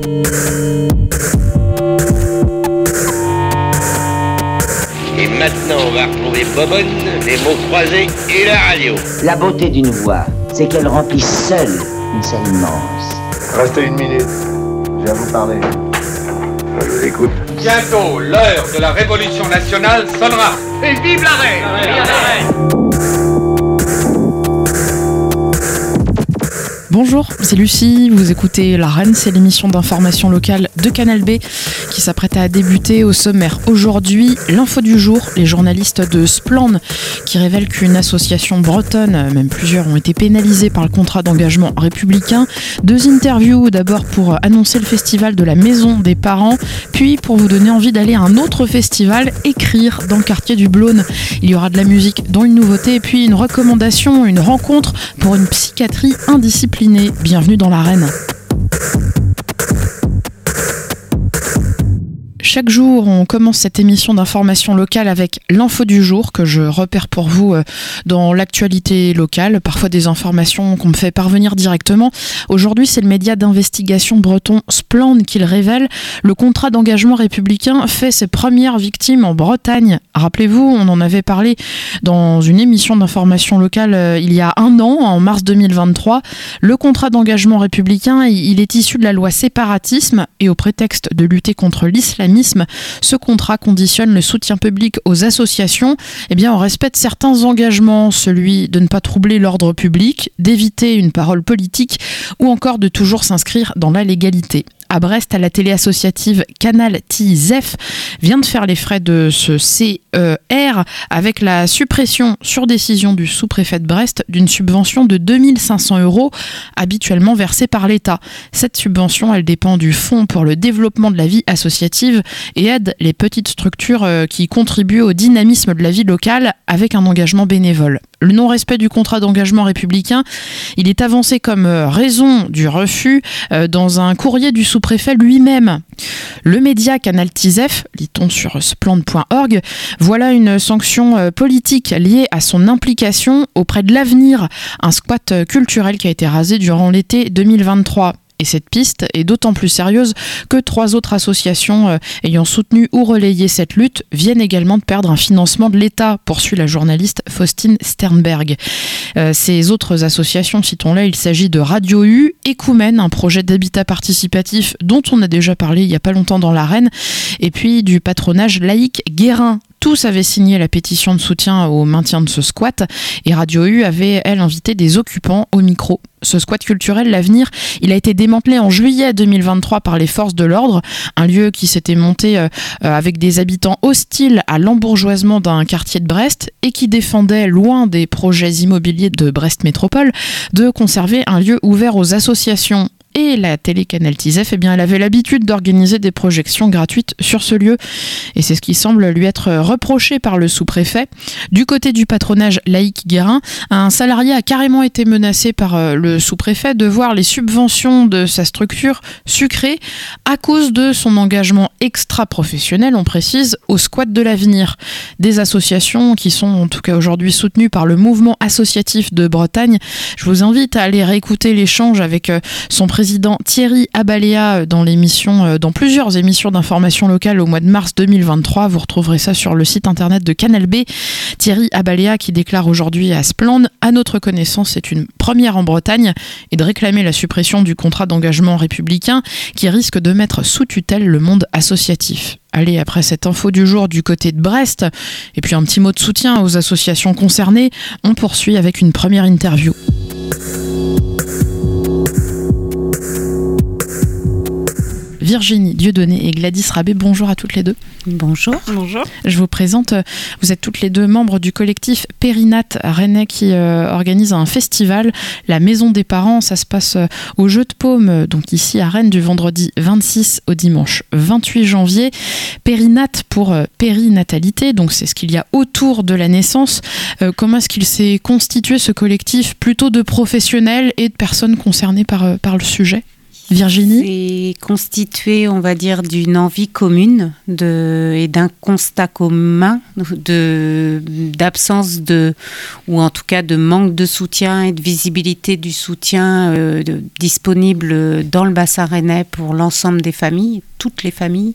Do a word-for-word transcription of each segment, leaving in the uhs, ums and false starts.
Et maintenant, on va retrouver Bobonne, les mots croisés et la radio. La beauté d'une voix, c'est qu'elle remplit seule une scène immense. Restez une minute, je viens vous parler. Je vous écoute. Bientôt, l'heure de la révolution nationale sonnera. Et vive la reine! Vive la reine! Bonjour, c'est Lucie, vous écoutez La Reine, c'est l'émission d'information locale de Canal B qui s'apprête à débuter. Au sommaire aujourd'hui, l'info du jour, les journalistes de Splan qui révèlent qu'une association bretonne, même plusieurs, ont été pénalisés par le contrat d'engagement républicain. Deux interviews, d'abord pour annoncer le festival de la Maison des Parents, puis pour vous donner envie d'aller à un autre festival, Écrire, dans le quartier du Blône. Il y aura de la musique, dont une nouveauté, et puis une recommandation, une rencontre pour une psychiatrie indisciplinée. Bienvenue dans l'Arène. Chaque jour, on commence cette émission d'information locale avec l'info du jour que je repère pour vous dans l'actualité locale, parfois des informations qu'on me fait parvenir directement. Aujourd'hui, c'est le média d'investigation breton Splan qui le révèle. Le contrat d'engagement républicain fait ses premières victimes en Bretagne. Rappelez-vous, on en avait parlé dans une émission d'information locale il y a un an, en mars deux mille vingt-trois. Le contrat d'engagement républicain, il est issu de la loi séparatisme et au prétexte de lutter contre l'islamisme, ce contrat conditionne le soutien public aux associations eh bien, au respect de certains engagements, celui de ne pas troubler l'ordre public, d'éviter une parole politique ou encore de toujours s'inscrire dans la légalité. À Brest, à la télé associative Canal T Z E F vient de faire les frais de ce C E R avec la suppression sur décision du sous-préfet de Brest d'une subvention de deux mille cinq cents euros habituellement versée par l'État. Cette subvention, elle dépend du Fonds pour le développement de la vie associative et aide les petites structures qui contribuent au dynamisme de la vie locale avec un engagement bénévole. Le non-respect du contrat d'engagement républicain, il est avancé comme raison du refus dans un courrier du sous-préfet lui-même. Le média Canal T Z E F, lit-on sur splan point org, voilà une sanction politique liée à son implication auprès de l'Avenir, un squat culturel qui a été rasé durant l'été deux mille vingt-trois. Et cette piste est d'autant plus sérieuse que trois autres associations euh, ayant soutenu ou relayé cette lutte viennent également de perdre un financement de l'État, poursuit la journaliste Faustine Sternberg. Euh, ces autres associations, citons-les, il s'agit de Radio U, Écoumène, un projet d'habitat participatif dont on a déjà parlé il n'y a pas longtemps dans l'Arène, et puis du patronage laïque Guérin. Tous avaient signé la pétition de soutien au maintien de ce squat et Radio U avait, elle, invité des occupants au micro. Ce squat culturel, l'Avenir, il a été démantelé en juillet deux mille vingt-trois par les forces de l'ordre, un lieu qui s'était monté euh, avec des habitants hostiles à l'embourgeoisement d'un quartier de Brest et qui défendait, loin des projets immobiliers de Brest Métropole, de conserver un lieu ouvert aux associations. Et la télé Canal T Z E F, eh bien, elle avait l'habitude d'organiser des projections gratuites sur ce lieu. Et c'est ce qui semble lui être reproché par le sous-préfet. Du côté du patronage laïque Guérin, un salarié a carrément été menacé par le sous-préfet de voir les subventions de sa structure sucrées à cause de son engagement extra-professionnel, on précise, au squat de l'Avenir. Des associations qui sont en tout cas aujourd'hui soutenues par le mouvement associatif de Bretagne. Je vous invite à aller réécouter l'échange avec son président Thierry Abaléa dans l'émission, dans plusieurs émissions d'information locale au mois de mars deux mille vingt-trois. Vous retrouverez ça sur le site internet de Canal B. Thierry Abaléa qui déclare aujourd'hui à Splan, à notre connaissance, c'est une première en Bretagne, et de réclamer la suppression du contrat d'engagement républicain qui risque de mettre sous tutelle le monde associatif. Allez, après cette info du jour du côté de Brest, et puis un petit mot de soutien aux associations concernées, on poursuit avec une première interview. Virginie Dieudonné et Gladys Rabé, bonjour à toutes les deux. Bonjour. Bonjour. Je vous présente, vous êtes toutes les deux membres du collectif Périnat Rennais qui euh, organise un festival, la Maison des Parents. Ça se passe euh, au Jeu de Paume, donc ici à Rennes, du vendredi vingt-six au dimanche vingt-huit janvier. Périnat pour euh, périnatalité, donc c'est ce qu'il y a autour de la naissance. Euh, comment est-ce qu'il s'est constitué ce collectif, plutôt de professionnels et de personnes concernées par, euh, par le sujet ? Virginie ? C'est constitué, on va dire, d'une envie commune de, et d'un constat commun de, d'absence de, ou en tout cas de manque de soutien et de visibilité du soutien euh, de, disponible dans le bassin rennais pour l'ensemble des familles, toutes les familles,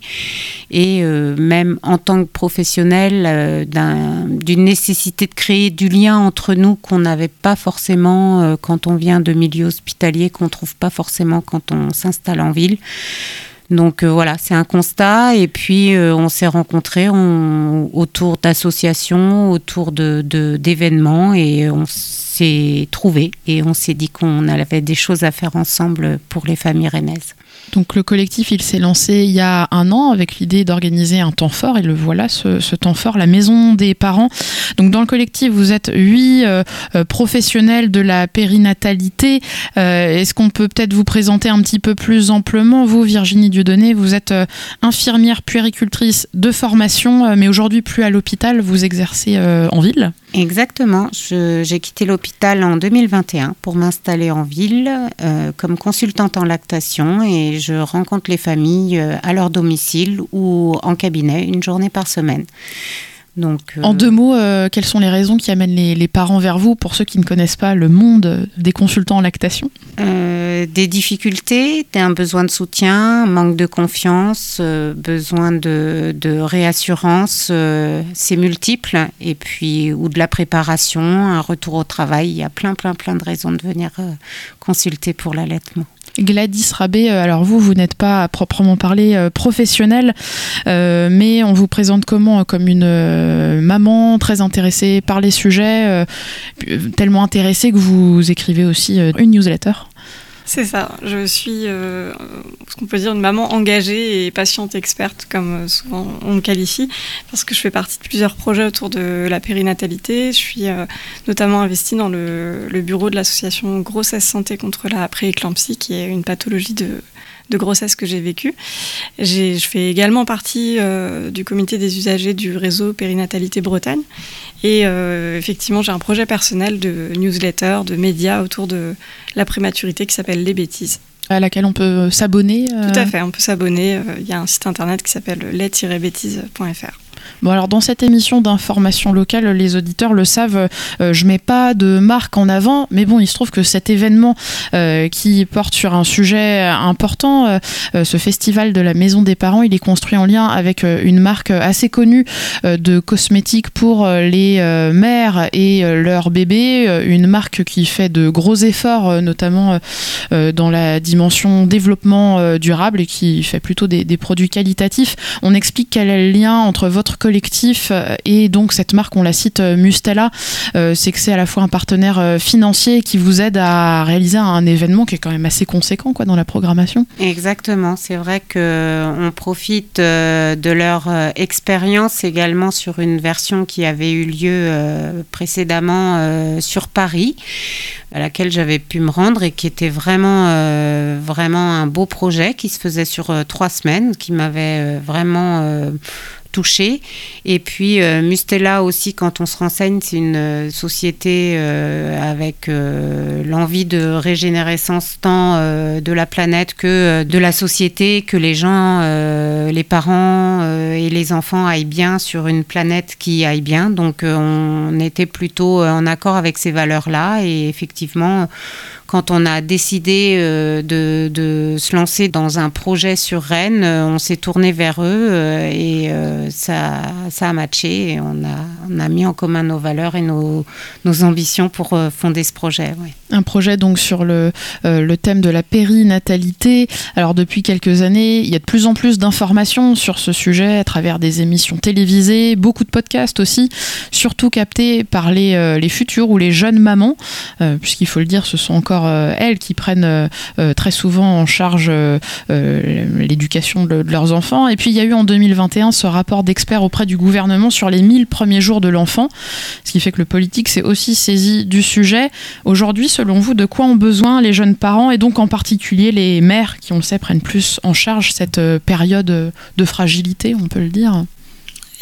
et euh, même en tant que professionnel, euh, d'un, d'une nécessité de créer du lien entre nous qu'on n'avait pas forcément euh, quand on vient de milieux hospitaliers, qu'on ne trouve pas forcément quand on s'installe en ville. Donc euh, voilà, c'est un constat, et puis euh, on s'est rencontrés on, autour d'associations, autour de, de, d'événements, et on s'est trouvés, et on s'est dit qu'on avait des choses à faire ensemble pour les familles rennaises. Donc le collectif, il s'est lancé il y a un an avec l'idée d'organiser un temps fort, et le voilà, ce, ce temps fort, la maison des parents. Donc dans le collectif, vous êtes huit euh, euh, professionnels de la périnatalité. Euh, est-ce qu'on peut peut-être vous présenter un petit peu plus amplement ? Vous, Virginie Dieudonné, vous êtes euh, infirmière puéricultrice de formation, euh, mais aujourd'hui plus à l'hôpital, vous exercez euh, en ville ? Exactement. Je, j'ai quitté l'hôpital en deux mille vingt et un pour m'installer en ville euh, comme consultante en lactation, et je rencontre les familles euh, à leur domicile ou en cabinet une journée par semaine. Donc, euh... En deux mots, euh, quelles sont les raisons qui amènent les, les parents vers vous, pour ceux qui ne connaissent pas le monde des consultants en lactation ? euh, Des difficultés, un besoin de soutien, manque de confiance, euh, besoin de, de réassurance, euh, c'est multiple, et puis ou de la préparation, un retour au travail. Il y a plein, plein, plein de raisons de venir euh, consulter pour l'allaitement. Gladys Rabé, alors vous, vous n'êtes pas à proprement parler euh, professionnelle, euh, mais on vous présente comment ? Comme une euh, maman très intéressée par les sujets, euh, tellement intéressée que vous écrivez aussi euh, une newsletter. C'est ça, je suis euh, ce qu'on peut dire une maman engagée et patiente experte, comme souvent on me qualifie, parce que je fais partie de plusieurs projets autour de la périnatalité. Je suis euh, notamment investie dans le, le bureau de l'association Grossesse Santé contre la prééclampsie, qui est une pathologie de, de grossesse que j'ai vécue. J'ai, je fais également partie euh, du comité des usagers du réseau Périnatalité Bretagne. Et euh, effectivement, j'ai un projet personnel de newsletter, de médias autour de la prématurité qui s'appelle Les Bêtises. À laquelle on peut s'abonner euh... Tout à fait, on peut s'abonner. Il y a un site internet qui s'appelle les tiret bêtises point f r. Bon, alors dans cette émission d'information locale, les auditeurs le savent, euh, je mets pas de marque en avant, mais bon, il se trouve que cet événement euh, qui porte sur un sujet important, euh, ce festival de la Maison des Parents, il est construit en lien avec euh, une marque assez connue euh, de cosmétiques pour euh, les euh, mères et euh, leurs bébés, euh, une marque qui fait de gros efforts, euh, notamment euh, dans la dimension développement euh, durable, et qui fait plutôt des, des produits qualitatifs. On explique quel est le lien entre votre collectif et donc cette marque, on la cite, Mustela. Euh, c'est que c'est à la fois un partenaire euh, financier qui vous aide à réaliser un événement qui est quand même assez conséquent, quoi, dans la programmation. Exactement, c'est vrai qu'on profite euh, de leur euh, expérience également sur une version qui avait eu lieu euh, précédemment euh, sur Paris, à laquelle j'avais pu me rendre, et qui était vraiment, euh, vraiment un beau projet qui se faisait sur euh, trois semaines, qui m'avait euh, vraiment euh, touchée. Et puis euh, Mustela aussi, quand on se renseigne, c'est une euh, société euh, avec euh, l'envie de régénérescence tant euh, de la planète que euh, de la société, que les gens, euh, les parents euh, et les enfants aillent bien sur une planète qui aille bien. Donc euh, on était plutôt en accord avec ces valeurs-là, et effectivement, quand on a décidé euh, de, de se lancer dans un projet sur Rennes, euh, on s'est tourné vers eux euh, et euh, ça, ça a matché, et on a, on a mis en commun nos valeurs et nos, nos ambitions pour euh, fonder ce projet. Ouais. Un projet donc sur le, euh, le thème de la périnatalité. Alors depuis quelques années, il y a de plus en plus d'informations sur ce sujet à travers des émissions télévisées, beaucoup de podcasts aussi, surtout captés par les, euh, les futures ou les jeunes mamans, euh, puisqu'il faut le dire, ce sont encore euh, elles qui prennent euh, très souvent en charge euh, euh, l'éducation de, de leurs enfants. Et puis il y a eu en deux mille vingt et un ce rapport d'experts auprès du gouvernement sur les mille premiers jours de l'enfant, ce qui fait que le politique s'est aussi saisi du sujet. Aujourd'hui, selon vous, de quoi ont besoin les jeunes parents, et donc en particulier les mères qui, on le sait, prennent plus en charge cette période de fragilité, on peut le dire ?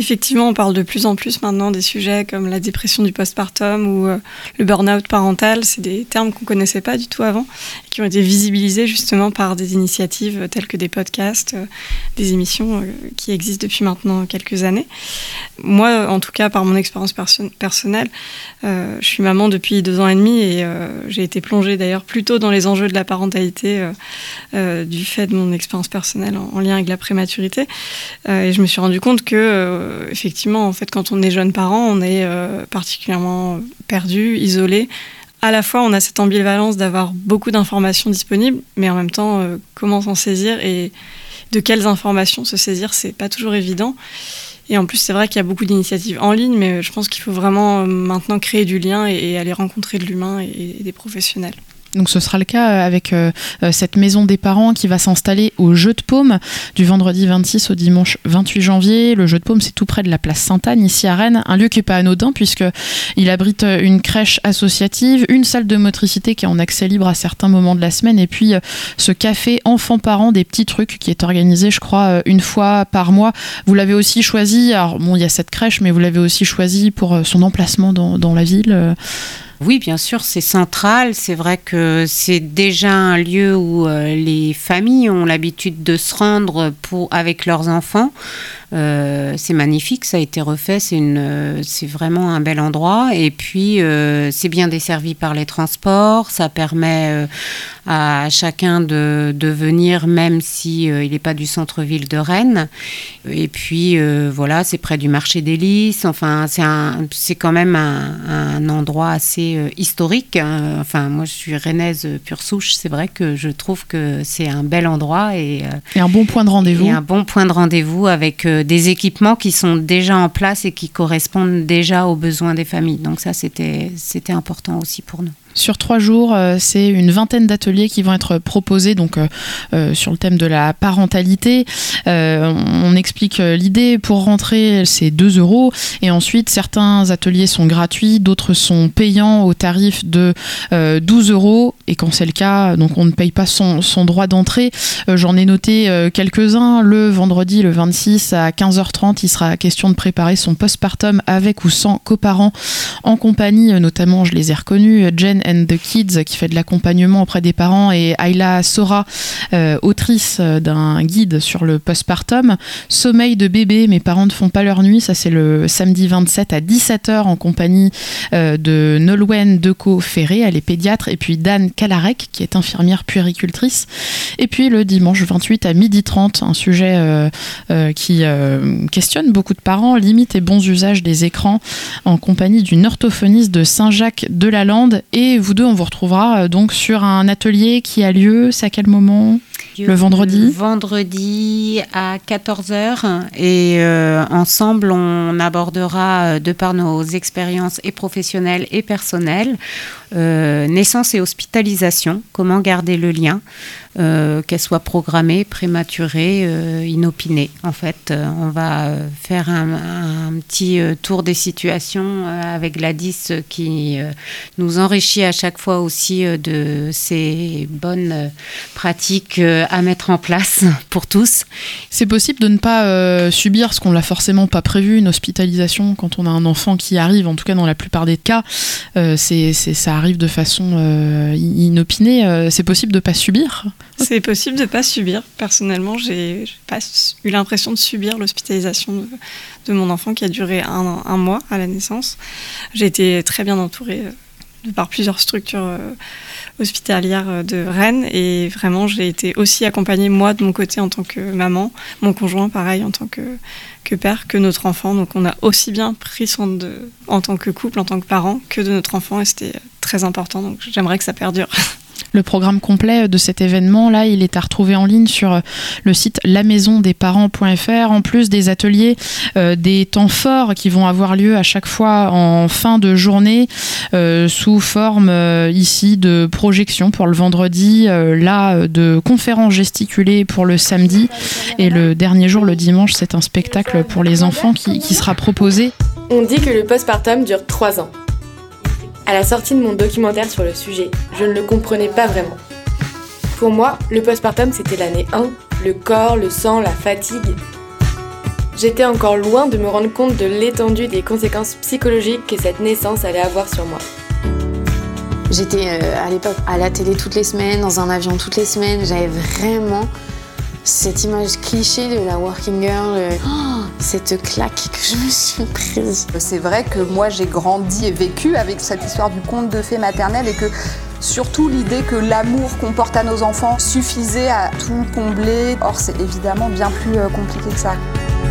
Effectivement, on parle de plus en plus maintenant des sujets comme la dépression du postpartum ou euh, le burn-out parental. C'est des termes qu'on ne connaissait pas du tout avant et qui ont été visibilisés justement par des initiatives telles que des podcasts, euh, des émissions euh, qui existent depuis maintenant quelques années. Moi, en tout cas, par mon expérience perso- personnelle, euh, je suis maman depuis deux ans et demi et euh, j'ai été plongée d'ailleurs plutôt dans les enjeux de la parentalité euh, euh, du fait de mon expérience personnelle en, en lien avec la prématurité. Euh, et je me suis rendu compte que euh, effectivement, en fait, quand on est jeune parent, on est euh, particulièrement perdu, isolé. À la fois, on a cette ambivalence d'avoir beaucoup d'informations disponibles, mais en même temps, euh, comment s'en saisir et de quelles informations se saisir, c'est pas toujours évident. Et en plus, c'est vrai qu'il y a beaucoup d'initiatives en ligne, mais je pense qu'il faut vraiment euh, maintenant créer du lien et, et aller rencontrer de l'humain et, et des professionnels. Donc ce sera le cas avec euh, cette maison des parents qui va s'installer au Jeu de Paume du vendredi vingt-six au dimanche vingt-huit janvier. Le Jeu de Paume, c'est tout près de la place Sainte-Anne, ici à Rennes. Un lieu qui n'est pas anodin puisqu'il abrite une crèche associative, une salle de motricité qui est en accès libre à certains moments de la semaine et puis euh, ce café enfants-parents des petits trucs qui est organisé, je crois, une fois par mois. Vous l'avez aussi choisi, alors bon, il y a cette crèche, mais vous l'avez aussi choisi pour son emplacement dans, dans la ville. Euh, Oui, bien sûr, c'est central. C'est vrai que c'est déjà un lieu où euh, les familles ont l'habitude de se rendre pour, avec leurs enfants. Euh, c'est magnifique, ça a été refait, c'est, une, euh, c'est vraiment un bel endroit. Et puis, euh, c'est bien desservi par les transports. Ça permet euh, à chacun de, de venir, même si euh, il n'est pas du centre-ville de Rennes. Et puis, euh, voilà, c'est près du marché des Lys. Enfin, c'est, un, c'est quand même un, un endroit assez euh, historique. Hein. Enfin, moi, je suis rennaise pure souche. C'est vrai que je trouve que c'est un bel endroit. Et, euh, et un bon point de rendez-vous. Et un bon point de rendez-vous avec euh, des équipements qui sont déjà en place et qui correspondent déjà aux besoins des familles. Donc ça, c'était, c'était important aussi pour nous. Sur trois jours, euh, c'est une vingtaine d'ateliers qui vont être proposés donc, euh, euh, sur le thème de la parentalité. Euh, on explique l'idée. Pour rentrer, c'est deux euros. Et ensuite, certains ateliers sont gratuits, d'autres sont payants au tarif de euh, douze euros. Et quand c'est le cas, donc on ne paye pas son, son droit d'entrée. Euh, j'en ai noté euh, quelques-uns. Le vendredi, le vingt-six, à quinze heures trente, il sera question de préparer son postpartum avec ou sans coparents en compagnie, notamment, je les ai reconnus, Jen and the Kids qui fait de l'accompagnement auprès des parents et Ayla Sora, euh, autrice d'un guide sur le postpartum. Sommeil de bébé, mes parents ne font pas leur nuit, ça c'est le samedi vingt-sept à dix-sept heures en compagnie euh, de Nolwenn Decaux-Ferré, elle est pédiatre, et puis Dan Kalarek qui est infirmière puéricultrice. Et puis le dimanche vingt-huit à midi trente, un sujet euh, euh, qui euh, questionne beaucoup de parents, limite et bons usages des écrans, en compagnie d'une orthophoniste de Saint-Jacques-de-la-Lande. Et vous deux, on vous retrouvera donc sur un atelier qui a lieu, c'est à quel moment ? Le vendredi ? Le vendredi à quatorze heures. Et euh, ensemble, on abordera, de par nos expériences et professionnelles et personnelles, euh, naissance et hospitalisation, comment garder le lien, euh, qu'elle soit programmée, prématurée, euh, inopinée. En fait, euh, on va euh, faire un, un petit euh, tour des situations euh, avec Gladys euh, qui euh, nous enrichit à chaque fois aussi euh, de ces bonnes euh, pratiques euh, à mettre en place pour tous. C'est possible de ne pas euh, subir ce qu'on l'a forcément pas prévu, une hospitalisation quand on a un enfant qui arrive, en tout cas dans la plupart des cas, euh, c'est, c'est, ça arrive de façon euh, inopinée. Euh, c'est possible de pas subir ? C'est possible de pas subir. Personnellement, j'ai, j'ai pas eu l'impression de subir l'hospitalisation de, de mon enfant qui a duré un, un mois à la naissance. J'ai été très bien entourée de par plusieurs structures euh, hospitalières de Rennes et vraiment j'ai été aussi accompagnée moi de mon côté en tant que maman, mon conjoint pareil en tant que, que père, que notre enfant. Donc on a aussi bien pris soin de, en tant que couple, en tant que parents, que de notre enfant et c'était très important. Donc j'aimerais que ça perdure. Le programme complet de cet événement-là, il est à retrouver en ligne sur le site la maison des parents point f r. En plus des ateliers, euh, des temps forts qui vont avoir lieu à chaque fois en fin de journée euh, sous forme euh, ici de projection pour le vendredi, euh, là de conférences gesticulées pour le samedi. Et le dernier jour, le dimanche, c'est un spectacle pour les enfants qui, qui sera proposé. On dit que le postpartum dure trois ans. À la sortie de mon documentaire sur le sujet, je ne le comprenais pas vraiment. Pour moi, le postpartum c'était l'année un, le corps, le sang, la fatigue. J'étais encore loin de me rendre compte de l'étendue des conséquences psychologiques que cette naissance allait avoir sur moi. J'étais euh, à l'époque à la télé toutes les semaines, dans un avion toutes les semaines. J'avais vraiment cette image cliché de la working girl, euh, oh, cette claque que je me suis prise. C'est vrai que moi j'ai grandi et vécu avec cette histoire du conte de fées maternelles et que surtout l'idée que l'amour qu'on porte à nos enfants suffisait à tout combler. Or c'est évidemment bien plus euh, compliqué que ça.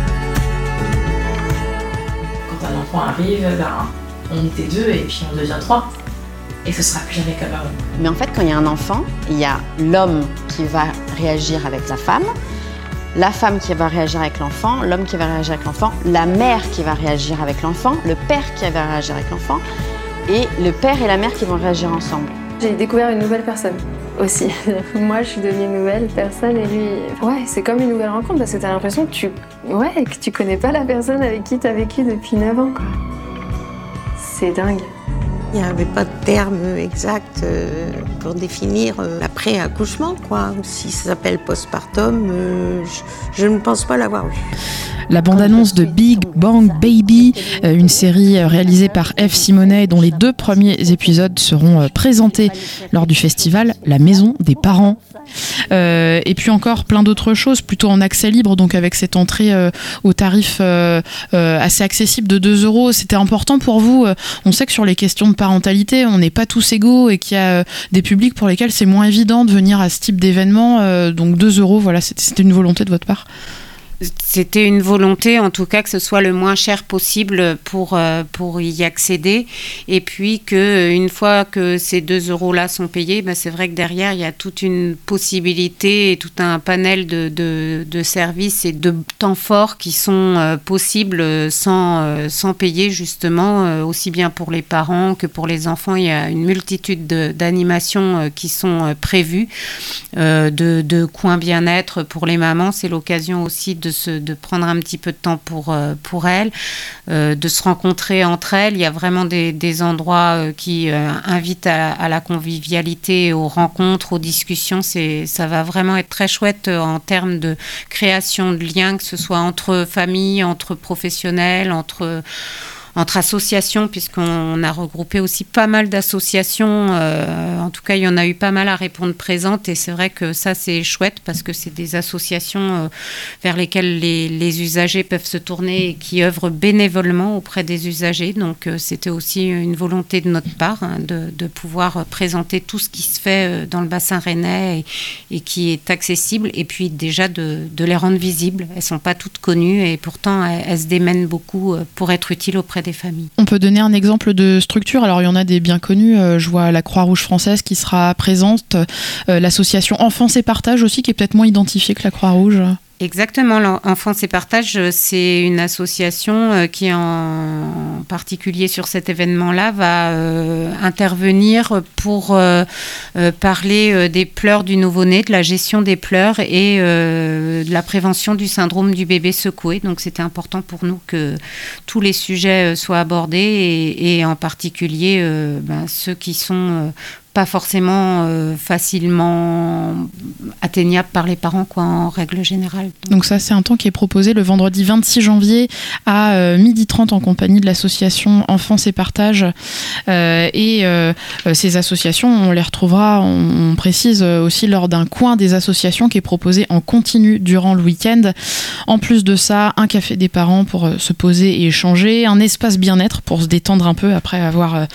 Quand un enfant arrive, ben, on était deux et puis on devient trois. Et ce sera plus jamais comme avant. Mais en fait, quand il y a un enfant, il y a l'homme qui va réagir avec la femme, la femme qui va réagir avec l'enfant, l'homme qui va réagir avec l'enfant, la mère qui va réagir avec l'enfant, le père qui va réagir avec l'enfant, et le père et la mère qui vont réagir ensemble. J'ai découvert une nouvelle personne aussi. Moi, je suis devenue une nouvelle personne et lui... Ouais, c'est comme une nouvelle rencontre parce que t'as l'impression que tu... Ouais, que tu connais pas la personne avec qui t'as vécu depuis neuf ans, quoi. C'est dingue. Il n'y avait pas de terme exact euh, pour définir euh, l'après-accouchement, quoi. Si ça s'appelle postpartum, euh, je, je ne pense pas l'avoir vu. La bande-annonce de Big Bang Baby, euh, une série réalisée par Eve Simonet dont les deux premiers épisodes seront euh, présentés lors du festival La Maison des Parents. Euh, et puis encore plein d'autres choses, plutôt en accès libre, donc avec cette entrée euh, au tarif euh, euh, assez accessible de deux euros. C'était important pour vous. euh, On sait que sur les questions de parentalité, on n'est pas tous égaux et qu'il y a euh, des publics pour lesquels c'est moins évident de venir à ce type d'événement. Euh, donc deux euros, voilà, c'était, c'était une volonté de votre part. C'était une volonté, en tout cas, que ce soit le moins cher possible pour, euh, pour y accéder. Et puis qu'une fois que ces deux euros-là sont payés, ben c'est vrai que derrière, il y a toute une possibilité et tout un panel de, de, de services et de temps forts qui sont euh, possibles sans, euh, sans payer, justement, euh, aussi bien pour les parents que pour les enfants. Il y a une multitude de, d'animations euh, qui sont euh, prévues, euh, de, de coins bien-être pour les mamans. C'est l'occasion aussi de Se, de prendre un petit peu de temps pour, euh, pour elles, euh, de se rencontrer entre elles. Il y a vraiment des, des endroits euh, qui euh, invitent à, à la convivialité, aux rencontres, aux discussions. C'est, ça va vraiment être très chouette euh, en termes de création de liens, que ce soit entre familles, entre professionnels, entre... entre associations, puisqu'on a regroupé aussi pas mal d'associations. Euh, en tout cas, il y en a eu pas mal à répondre présentes, et c'est vrai que ça, c'est chouette, parce que c'est des associations euh, vers lesquelles les, les usagers peuvent se tourner et qui œuvrent bénévolement auprès des usagers. Donc, euh, c'était aussi une volonté de notre part, hein, de, de pouvoir présenter tout ce qui se fait euh, dans le bassin rennais et, et qui est accessible, et puis déjà de, de les rendre visibles. Elles ne sont pas toutes connues, et pourtant, elles, elles se démènent beaucoup pour être utiles auprès des familles. On peut donner un exemple de structure. Alors il y en a des bien connus, euh, je vois la Croix-Rouge française qui sera présente, euh, l'association Enfance et Partage aussi, qui est peut-être moins identifiée que la Croix-Rouge. Exactement, l'Enfance et Partage, c'est une association qui, en particulier sur cet événement-là, va euh, intervenir pour euh, euh, parler des pleurs du nouveau-né, de la gestion des pleurs et euh, de la prévention du syndrome du bébé secoué. Donc c'était important pour nous que tous les sujets soient abordés, et, et en particulier euh, ben, ceux qui sont... Euh, pas forcément euh, facilement atteignable par les parents, quoi, en règle générale. Donc, Donc ça, c'est un temps qui est proposé le vendredi vingt-six janvier à euh, midi trente en compagnie de l'association Enfance et Partage. Euh, et euh, ces associations, on les retrouvera, on, on précise aussi, lors d'un coin des associations qui est proposé en continu durant le week-end. En plus de ça, un café des parents pour euh, se poser et échanger, un espace bien-être pour se détendre un peu après avoir, euh,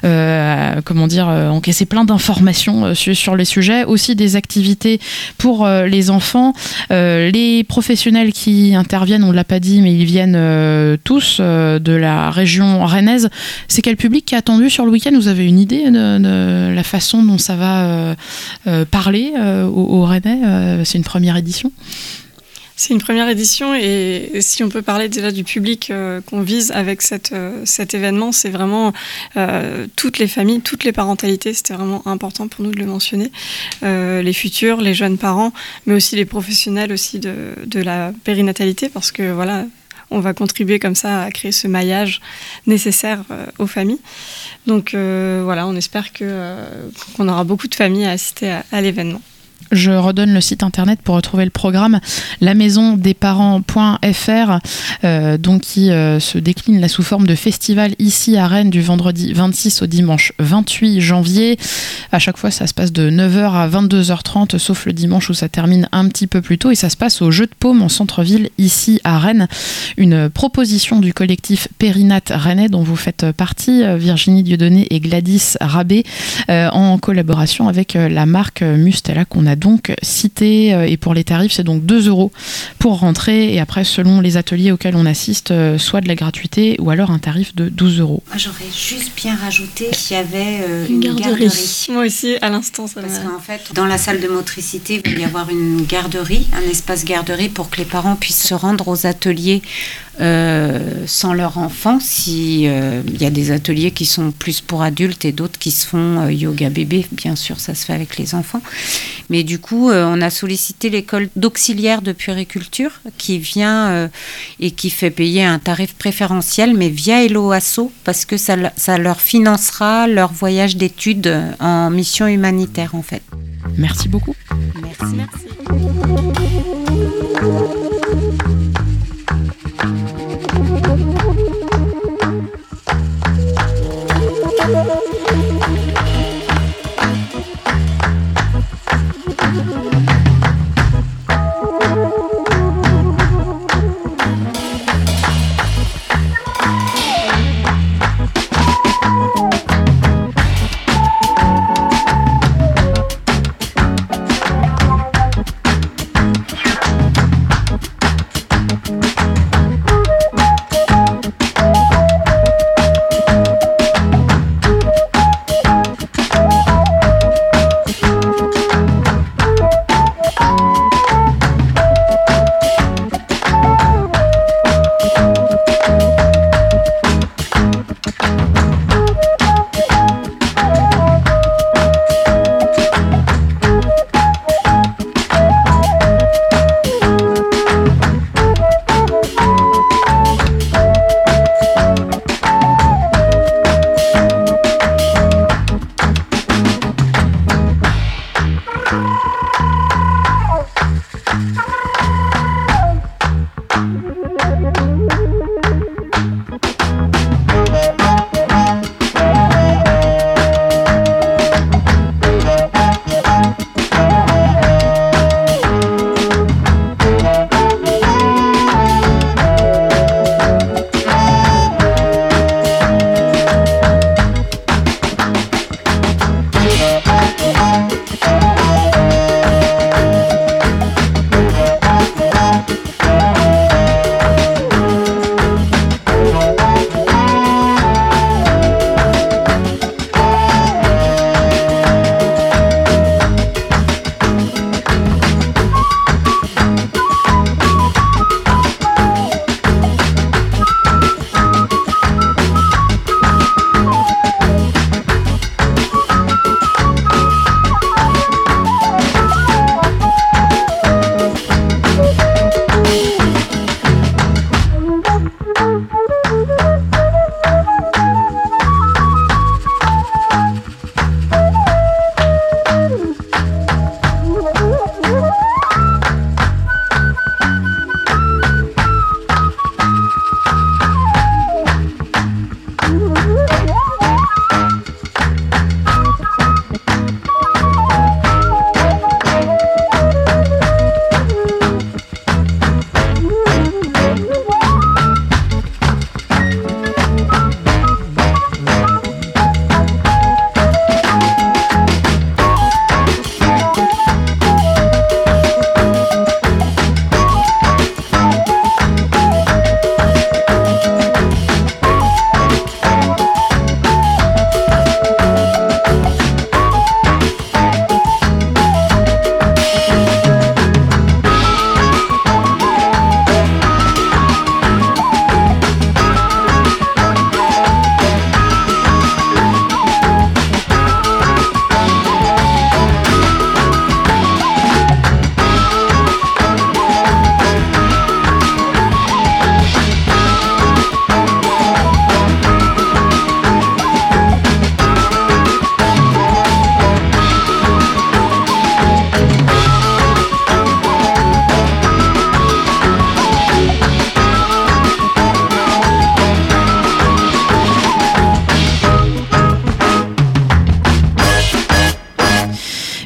euh, comment dire, euh, encaissé plein d'informations euh, sur, sur les sujets, aussi des activités pour euh, les enfants. Euh, les professionnels qui interviennent, on ne l'a pas dit, mais ils viennent euh, tous euh, de la région rennaise. C'est quel public qui est attendu sur le week-end ? Vous avez une idée de, de la façon dont ça va euh, euh, parler euh, aux, aux Rennais ? euh, C'est une première édition ? C'est une première édition, et si on peut parler déjà du public euh, qu'on vise avec cette, euh, cet événement, c'est vraiment euh, toutes les familles, toutes les parentalités. C'était vraiment important pour nous de le mentionner. Euh, les futurs, les jeunes parents, mais aussi les professionnels aussi de, de la périnatalité, parce que voilà, on va contribuer comme ça à créer ce maillage nécessaire euh, aux familles. Donc euh, voilà, on espère que, euh, qu'on aura beaucoup de familles à assister à, à l'événement. Je redonne le site internet pour retrouver le programme la maison des parents point f r, euh, donc qui euh, se décline là sous forme de festival ici à Rennes du vendredi vingt-six au dimanche vingt-huit janvier. À chaque fois, ça se passe de neuf heures à vingt-deux heures trente, sauf le dimanche où ça termine un petit peu plus tôt, et ça se passe au Jeu de Paume en centre-ville ici à Rennes. Une proposition du collectif Périnate Rennais dont vous faites partie, Virginie Dieudonné et Gladys Rabé, euh, en collaboration avec la marque Mustela qu'on a donc cité, et pour les tarifs c'est donc deux euros pour rentrer, et après selon les ateliers auxquels on assiste, soit de la gratuité ou alors un tarif de douze euros. Moi j'aurais juste bien rajouté qu'il y avait euh, une, une garderie. garderie. Moi aussi à l'instant ça Parce m'a... qu'en fait dans la salle de motricité il va y avoir une garderie, un espace garderie pour que les parents puissent se rendre aux ateliers Euh, sans leur enfant, si euh, il y a des ateliers qui sont plus pour adultes et d'autres qui se font euh, yoga bébé, bien sûr ça se fait avec les enfants, mais du coup euh, on a sollicité l'école d'auxiliaire de puériculture qui vient euh, et qui fait payer un tarif préférentiel mais via Hello Asso, parce que ça, ça leur financera leur voyage d'études en mission humanitaire en fait. Merci beaucoup. Merci. Merci.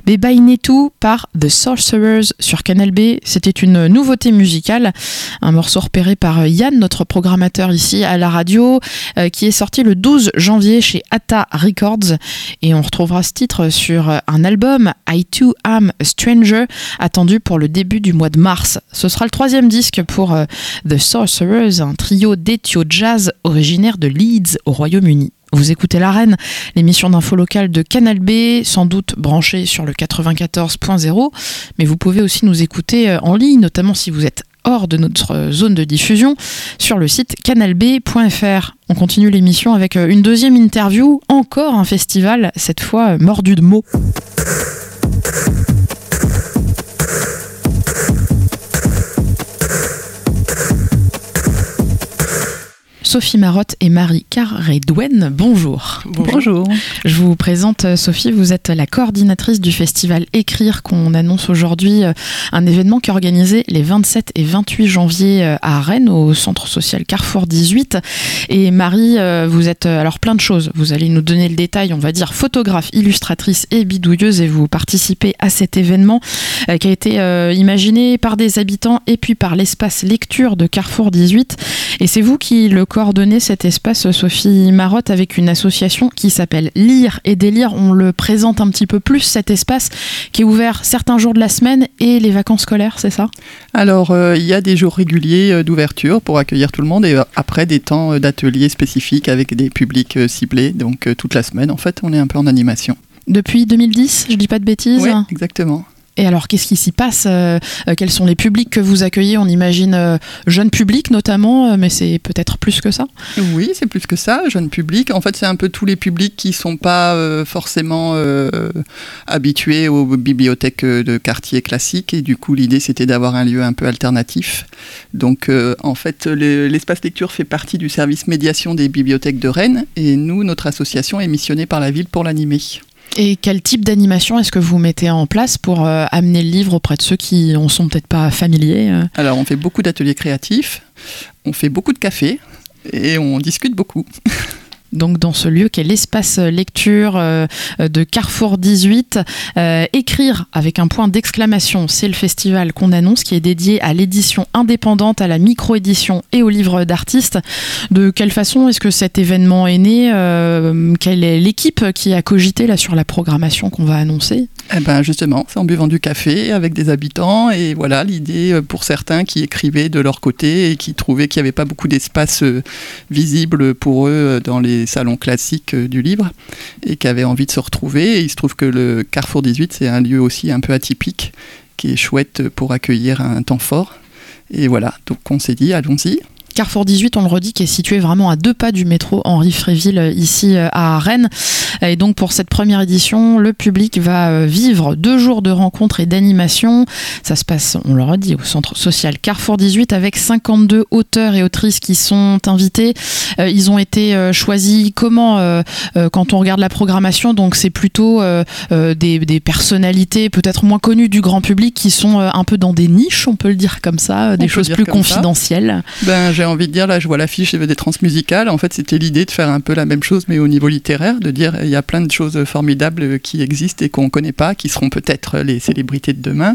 Beba Inetu par The Sorcerers sur Canal B. C'était une nouveauté musicale, un morceau repéré par Yann, notre programmateur ici à la radio, euh, qui est sorti le douze janvier chez Atta Records. Et on retrouvera ce titre sur un album, I Too Am a Stranger, attendu pour le début du mois de mars. Ce sera le troisième disque pour euh, The Sorcerers, un trio d'ethio jazz originaire de Leeds au Royaume-Uni. Vous écoutez La Reine, l'émission d'info locale de Canal B, sans doute branchée sur le quatre-vingt-quatorze point zéro, mais vous pouvez aussi nous écouter en ligne, notamment si vous êtes hors de notre zone de diffusion, sur le site canal b point f r. On continue l'émission avec une deuxième interview, encore un festival, cette fois mordu de mots. Sophie Marotte et Marie Carré-Douenne, bonjour. Bonjour. Bonjour. Je vous présente Sophie, vous êtes la coordinatrice du festival Écrire qu'on annonce aujourd'hui, un événement qui est organisé les vingt-sept et vingt-huit janvier à Rennes au centre social Carrefour dix-huit. Et Marie, vous êtes alors plein de choses, vous allez nous donner le détail, on va dire photographe, illustratrice et bidouilleuse, et vous participez à cet événement qui a été imaginé par des habitants et puis par l'espace lecture de Carrefour dix-huit. Et c'est vous qui le coordonnez cet espace, Sophie Marotte, avec une association qui s'appelle Lire et Délire. On le présente un petit peu plus, cet espace qui est ouvert certains jours de la semaine et les vacances scolaires, c'est ça ? Alors, euh, il y a des jours réguliers euh, d'ouverture pour accueillir tout le monde et euh, après des temps euh, d'ateliers spécifiques avec des publics euh, ciblés. Donc, euh, toute la semaine, en fait, on est un peu en animation. Depuis deux mille dix, je dis pas de bêtises ? Oui, exactement. Et alors, qu'est-ce qui s'y passe ? euh, Quels sont les publics que vous accueillez ? On imagine euh, jeunes publics notamment, euh, mais c'est peut-être plus que ça ? Oui, c'est plus que ça, jeunes publics. En fait, c'est un peu tous les publics qui ne sont pas euh, forcément euh, habitués aux bibliothèques de quartier classiques. Et du coup, l'idée, c'était d'avoir un lieu un peu alternatif. Donc, euh, en fait, le, l'espace lecture fait partie du service médiation des bibliothèques de Rennes. Et nous, notre association est missionnée par la ville pour l'animer. Et quel type d'animation est-ce que vous mettez en place pour euh, amener le livre auprès de ceux qui en sont peut-être pas familiers euh Alors, on fait beaucoup d'ateliers créatifs, on fait beaucoup de café et on discute beaucoup. Donc dans ce lieu qui est l'espace lecture euh, de Carrefour dix-huit, euh, Écrire avec un point d'exclamation, c'est le festival qu'on annonce qui est dédié à l'édition indépendante, à la micro-édition et aux livres d'artistes. De quelle façon est-ce que cet événement est né ? euh, Quelle est l'équipe qui a cogité là sur la programmation qu'on va annoncer ? Eh ben justement, c'est en buvant du café avec des habitants et voilà l'idée pour certains qui écrivaient de leur côté et qui trouvaient qu'il n'y avait pas beaucoup d'espace visible pour eux dans les salons classiques du livre et qui avaient envie de se retrouver. Et il se trouve que le Carrefour dix-huit, c'est un lieu aussi un peu atypique qui est chouette pour accueillir un temps fort. Et voilà, donc on s'est dit, allons-y. Carrefour dix-huit, on le redit, qui est situé vraiment à deux pas du métro Henri Fréville, ici à Rennes. Et donc pour cette première édition, le public va vivre deux jours de rencontres et d'animation. Ça se passe, on le redit, au centre social Carrefour dix-huit avec cinquante-deux auteurs et autrices qui sont invités. Ils ont été choisis comment quand on regarde la programmation, donc c'est plutôt des, des personnalités peut-être moins connues du grand public qui sont un peu dans des niches, on peut le dire comme ça, des choses plus confidentielles. Ben, j'ai envie de dire, là je vois l'affiche des transmusicales, en fait c'était l'idée de faire un peu la même chose mais au niveau littéraire, de dire il y a plein de choses formidables qui existent et qu'on ne connaît pas, qui seront peut-être les célébrités de demain.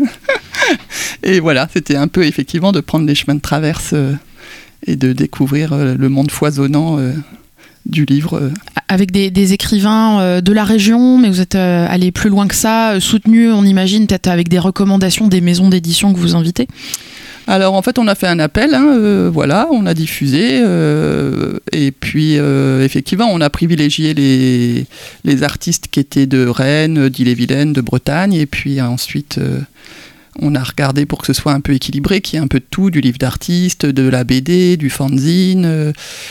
Et voilà, c'était un peu effectivement de prendre les chemins de traverse et de découvrir le monde foisonnant du livre. Avec des, des écrivains euh, de la région, mais vous êtes euh, allé plus loin que ça, soutenu, on imagine, peut-être avec des recommandations des maisons d'édition que vous invitez ? Alors en fait on a fait un appel, hein, euh, voilà, on a diffusé euh, et puis euh, effectivement on a privilégié les, les artistes qui étaient de Rennes, d'Ille-et-Vilaine, de Bretagne et puis ensuite euh, on a regardé pour que ce soit un peu équilibré, qu'il y ait un peu de tout, du livre d'artiste, de la B D, du fanzine, euh,